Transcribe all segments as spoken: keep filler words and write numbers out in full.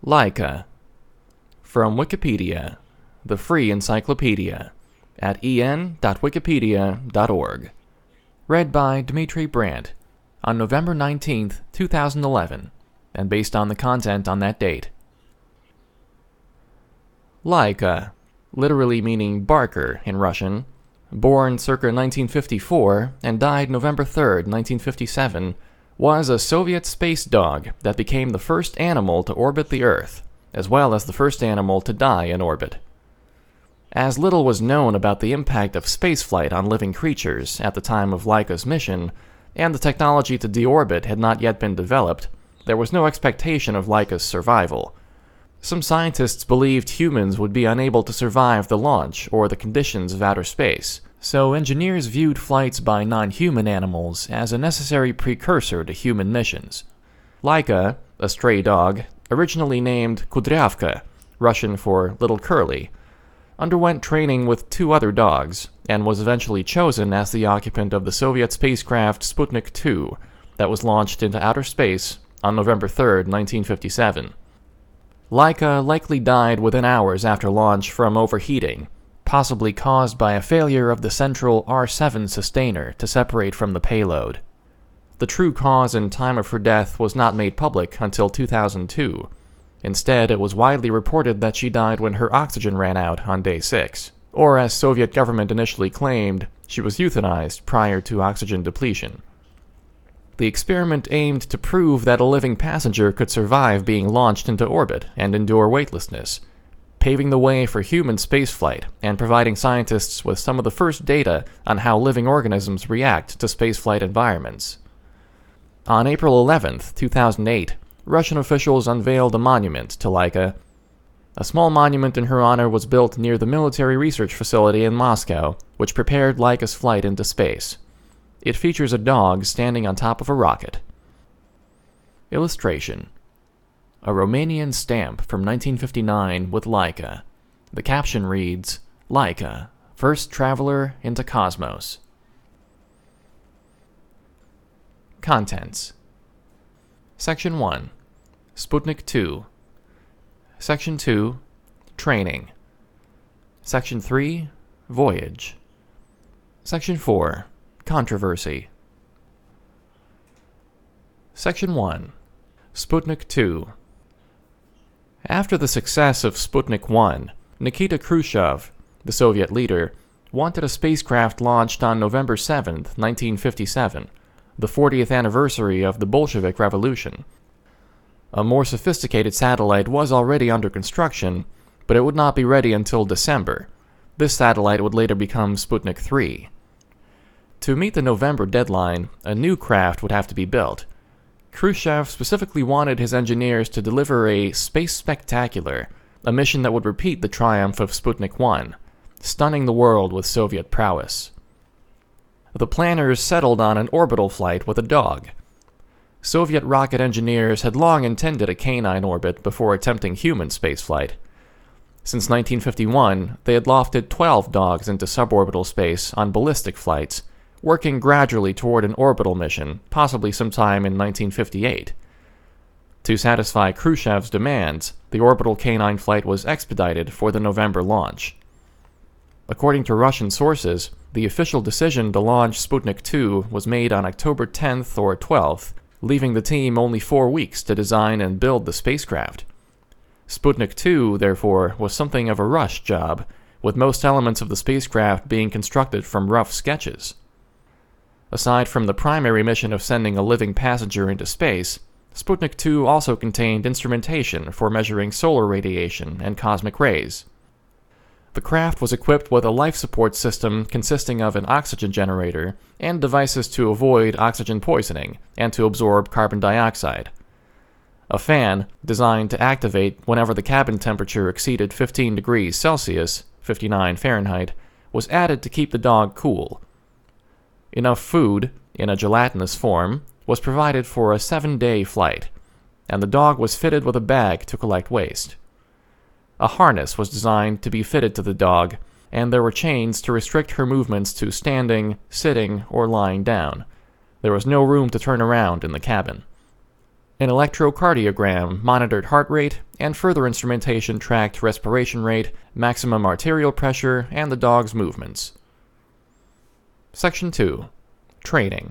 Laika. From Wikipedia, the free encyclopedia, at e n dot wikipedia dot org. Read by Dimitri Brandt on November nineteenth, two thousand eleven, and based on the content on that date. Laika, literally meaning barker in Russian, born circa nineteen fifty-four and died November third, nineteen fifty-seven, was a Soviet space dog that became the first animal to orbit the Earth, as well as the first animal to die in orbit. As little was known about the impact of spaceflight on living creatures at the time of Laika's mission, and the technology to deorbit had not yet been developed, there was no expectation of Laika's survival. Some scientists believed humans would be unable to survive the launch or the conditions of outer space, so engineers viewed flights by non-human animals as a necessary precursor to human missions. Laika, a stray dog, originally named Kudryavka, Russian for Little Curly, underwent training with two other dogs, and was eventually chosen as the occupant of the Soviet spacecraft Sputnik two that was launched into outer space on November third, nineteen fifty-seven. Laika likely died within hours after launch from overheating, possibly caused by a failure of the central R seven sustainer to separate from the payload. The true cause and time of her death was not made public until two thousand two. Instead, it was widely reported that she died when her oxygen ran out on day six, or as Soviet government initially claimed, she was euthanized prior to oxygen depletion. The experiment aimed to prove that a living passenger could survive being launched into orbit and endure weightlessness, paving the way for human spaceflight and providing scientists with some of the first data on how living organisms react to spaceflight environments. On April eleventh, two thousand eight, Russian officials unveiled a monument to Laika. A small monument in her honor was built near the military research facility in Moscow, which prepared Laika's flight into space. It features a dog standing on top of a rocket. Illustration: a Romanian stamp from nineteen fifty-nine with Laika. The caption reads, "Laika, first traveler into cosmos." Contents. Section one. Sputnik two. Section two. Training. Section three. Voyage. Section four. Controversy. Section one. Sputnik two. After the success of Sputnik one, Nikita Khrushchev, the Soviet leader, wanted a spacecraft launched on November seventh, nineteen fifty-seven, the fortieth anniversary of the Bolshevik Revolution. A more sophisticated satellite was already under construction, but it would not be ready until December. This satellite would later become Sputnik three. To meet the November deadline, a new craft would have to be built. Khrushchev specifically wanted his engineers to deliver a Space Spectacular, a mission that would repeat the triumph of Sputnik one, stunning the world with Soviet prowess. The planners settled on an orbital flight with a dog. Soviet rocket engineers had long intended a canine orbit before attempting human spaceflight. Since nineteen fifty-one, they had lofted twelve dogs into suborbital space on ballistic flights, working gradually toward an orbital mission, possibly sometime in nineteen fifty-eight. To satisfy Khrushchev's demands, the orbital canine flight was expedited for the November launch. According to Russian sources, the official decision to launch Sputnik two was made on October tenth or twelfth, leaving the team only four weeks to design and build the spacecraft. Sputnik two, therefore, was something of a rush job, with most elements of the spacecraft being constructed from rough sketches. Aside from the primary mission of sending a living passenger into space, Sputnik two also contained instrumentation for measuring solar radiation and cosmic rays. The craft was equipped with a life support system consisting of an oxygen generator and devices to avoid oxygen poisoning and to absorb carbon dioxide. A fan, designed to activate whenever the cabin temperature exceeded fifteen degrees Celsius, fifty-nine Fahrenheit, was added to keep the dog cool. Enough food, in a gelatinous form, was provided for a seven-day flight, and the dog was fitted with a bag to collect waste. A harness was designed to be fitted to the dog, and there were chains to restrict her movements to standing, sitting, or lying down. There was no room to turn around in the cabin. An electrocardiogram monitored heart rate, and further instrumentation tracked respiration rate, maximum arterial pressure, and the dog's movements. Section two. Training.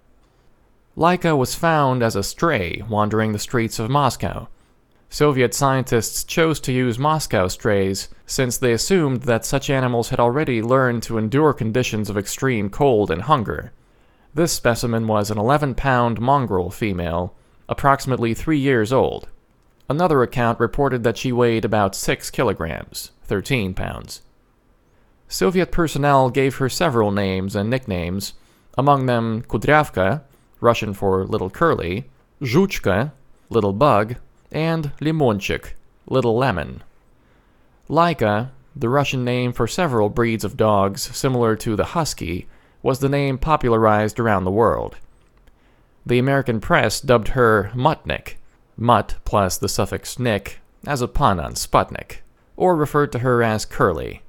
Laika was found as a stray wandering the streets of Moscow. Soviet scientists chose to use Moscow strays since they assumed that such animals had already learned to endure conditions of extreme cold and hunger. This specimen was an eleven-pound mongrel female, approximately three years old. Another account reported that she weighed about six kilograms, thirteen pounds. Soviet personnel gave her several names and nicknames, among them Kudryavka, Russian for Little Curly, Zhuchka, Little Bug, and Limonchik, Little Lemon. Laika, the Russian name for several breeds of dogs similar to the husky, was the name popularized around the world. The American press dubbed her Mutnik, Mut plus the suffix nik, as a pun on Sputnik, or referred to her as Curly.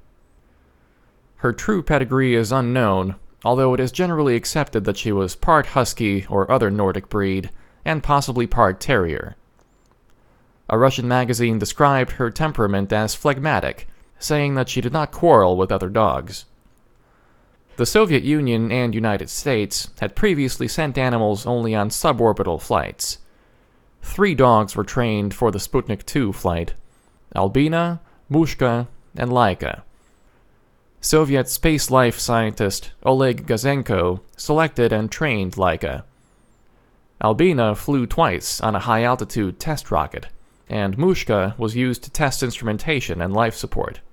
Her true pedigree is unknown, although it is generally accepted that she was part husky or other Nordic breed, and possibly part terrier. A Russian magazine described her temperament as phlegmatic, saying that she did not quarrel with other dogs. The Soviet Union and United States had previously sent animals only on suborbital flights. Three dogs were trained for the Sputnik two flight: Albina, Mushka, and Laika. Soviet space life scientist Oleg Gazenko selected and trained Laika. Albina flew twice on a high-altitude test rocket, and Mushka was used to test instrumentation and life support.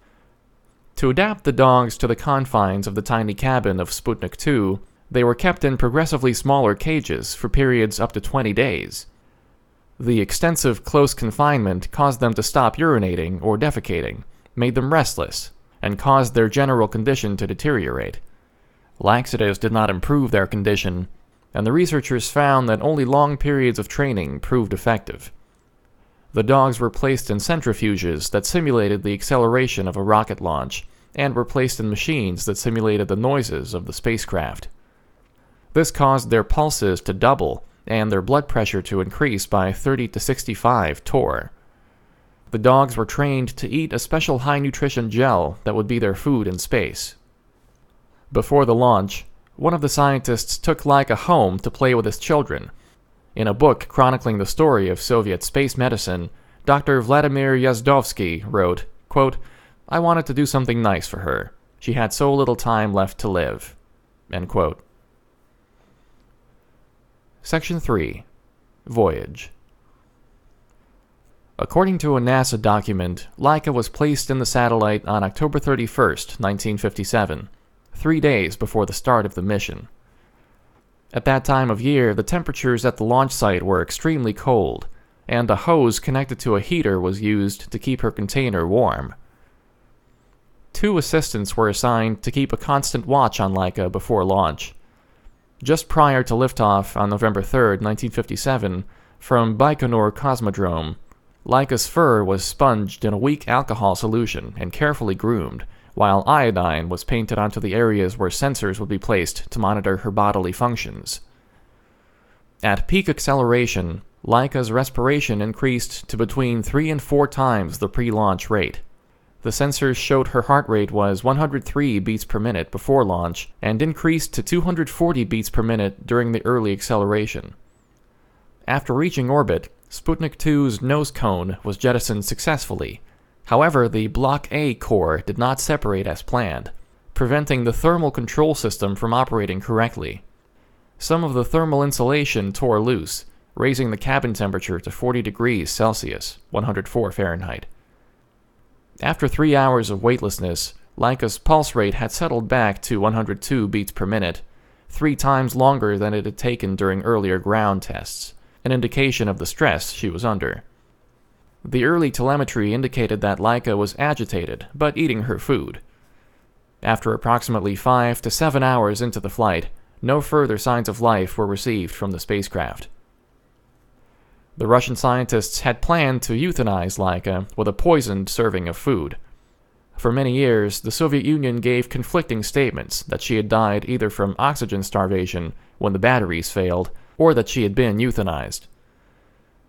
To adapt the dogs to the confines of the tiny cabin of Sputnik two, they were kept in progressively smaller cages for periods up to twenty days. The extensive close confinement caused them to stop urinating or defecating, made them restless, and caused their general condition to deteriorate. Laxatives did not improve their condition, and the researchers found that only long periods of training proved effective. The dogs were placed in centrifuges that simulated the acceleration of a rocket launch, and were placed in machines that simulated the noises of the spacecraft. This caused their pulses to double, and their blood pressure to increase by thirty to sixty-five torr. The dogs were trained to eat a special high-nutrition gel that would be their food in space. Before the launch, one of the scientists took Laika home to play with his children. In a book chronicling the story of Soviet space medicine, Doctor Vladimir Yazdovsky wrote, quote, "I wanted to do something nice for her. She had so little time left to live." End quote. Section three. Voyage. According to a NASA document, Laika was placed in the satellite on October thirty-first, nineteen fifty-seven, three days before the start of the mission. At that time of year, the temperatures at the launch site were extremely cold, and a hose connected to a heater was used to keep her container warm. Two assistants were assigned to keep a constant watch on Laika before launch. Just prior to liftoff on November third, nineteen fifty-seven, from Baikonur Cosmodrome, Laika's fur was sponged in a weak alcohol solution and carefully groomed, while iodine was painted onto the areas where sensors would be placed to monitor her bodily functions. At peak acceleration, Laika's respiration increased to between three and four times the pre-launch rate. The sensors showed her heart rate was one hundred three beats per minute before launch and increased to two hundred forty beats per minute during the early acceleration. After reaching orbit, Sputnik two's nose cone was jettisoned successfully. However, the Block A core did not separate as planned, preventing the thermal control system from operating correctly. Some of the thermal insulation tore loose, raising the cabin temperature to forty degrees Celsius, one hundred four Fahrenheit. After three hours of weightlessness, Laika's pulse rate had settled back to one hundred two beats per minute, three times longer than it had taken during earlier ground tests, an indication of the stress she was under. The early telemetry indicated that Laika was agitated, but eating her food. After approximately five to seven hours into the flight, no further signs of life were received from the spacecraft. The Russian scientists had planned to euthanize Laika with a poisoned serving of food. For many years, the Soviet Union gave conflicting statements that she had died either from oxygen starvation when the batteries failed, or that she had been euthanized.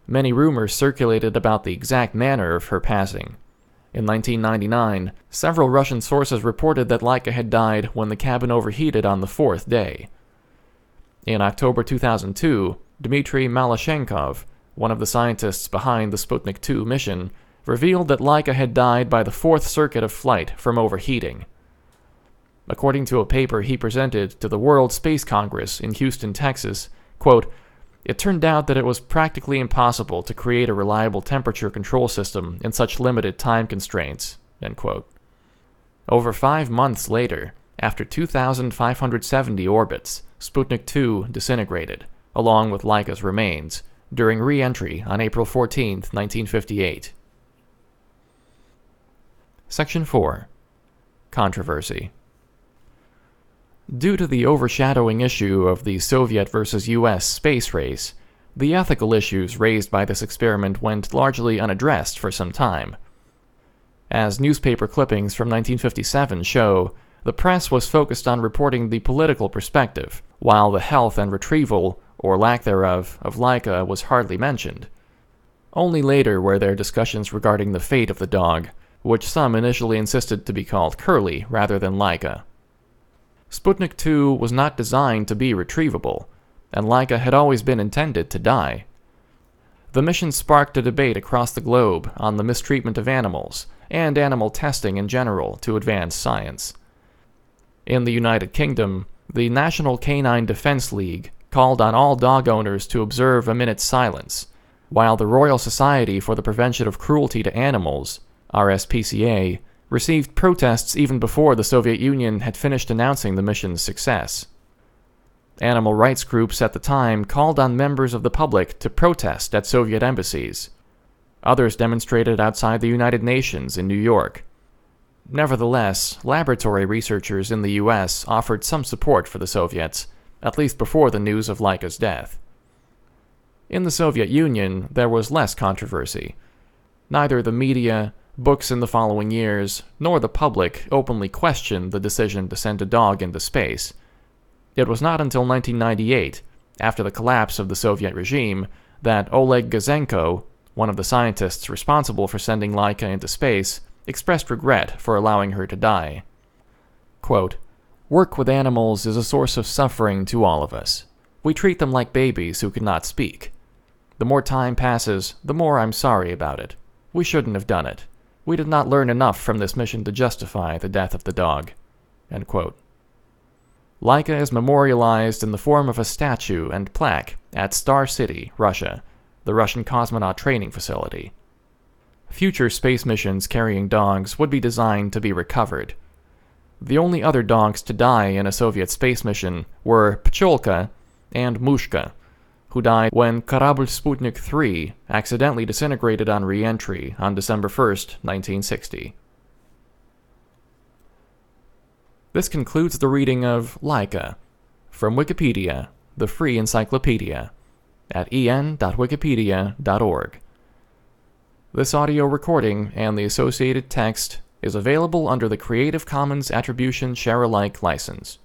Many rumors circulated about the exact manner of her passing. In nineteen ninety-nine, several Russian sources reported that Laika had died when the cabin overheated on the fourth day. In October two thousand two, Dmitry Malyshenkov, one of the scientists behind the Sputnik two mission, revealed that Laika had died by the fourth circuit of flight from overheating. According to a paper he presented to the World Space Congress in Houston, Texas, quote, "It turned out that it was practically impossible to create a reliable temperature control system in such limited time constraints." End quote. Over five months later, after two thousand five hundred seventy orbits, Sputnik two disintegrated, along with Laika's remains, during re-entry on April fourteenth, nineteen fifty-eight. Section four. Controversy. Due to the overshadowing issue of the Soviet versus U S space race, the ethical issues raised by this experiment went largely unaddressed for some time. As newspaper clippings from nineteen fifty-seven show, the press was focused on reporting the political perspective, while the health and retrieval, or lack thereof, of Laika was hardly mentioned. Only later were there discussions regarding the fate of the dog, which some initially insisted to be called Curly rather than Laika. Sputnik two was not designed to be retrievable, and Laika had always been intended to die. The mission sparked a debate across the globe on the mistreatment of animals, and animal testing in general to advance science. In the United Kingdom, the National Canine Defence League called on all dog owners to observe a minute's silence, while the Royal Society for the Prevention of Cruelty to Animals, R S P C A, received protests even before the Soviet Union had finished announcing the mission's success. Animal rights groups at the time called on members of the public to protest at Soviet embassies. Others demonstrated outside the United Nations in New York. Nevertheless, laboratory researchers in the U S offered some support for the Soviets, at least before the news of Laika's death. In the Soviet Union, there was less controversy. Neither the media, books in the following years, nor the public openly questioned the decision to send a dog into space. It was not until nineteen ninety-eight, after the collapse of the Soviet regime, that Oleg Gazenko, one of the scientists responsible for sending Laika into space, expressed regret for allowing her to die. Quote, "Work with animals is a source of suffering to all of us. We treat them like babies who cannot speak. The more time passes, the more I'm sorry about it. We shouldn't have done it. We did not learn enough from this mission to justify the death of the dog." End quote. Laika is memorialized in the form of a statue and plaque at Star City, Russia, the Russian cosmonaut training facility. Future space missions carrying dogs would be designed to be recovered. The only other dogs to die in a Soviet space mission were Pcholka and Mushka, who died when Kорабль Sputnik three accidentally disintegrated on re-entry on December first, nineteen sixty. This concludes the reading of Laika, from Wikipedia, the free encyclopedia, at e n dot wikipedia dot org. This audio recording and the associated text is available under the Creative Commons Attribution Share-alike license.